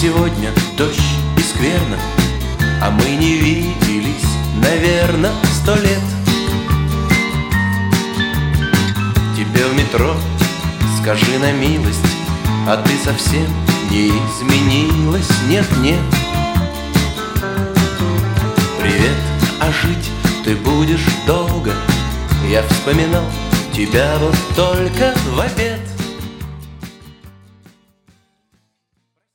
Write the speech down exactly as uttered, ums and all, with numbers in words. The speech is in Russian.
сегодня дождь и скверно, а мы не виделись, наверно, сто лет. Тебе в метро скажи на милость, а ты совсем не изменилась, нет-нет. Привет, а жить ты будешь долго, я вспоминал тебя вот только в обед.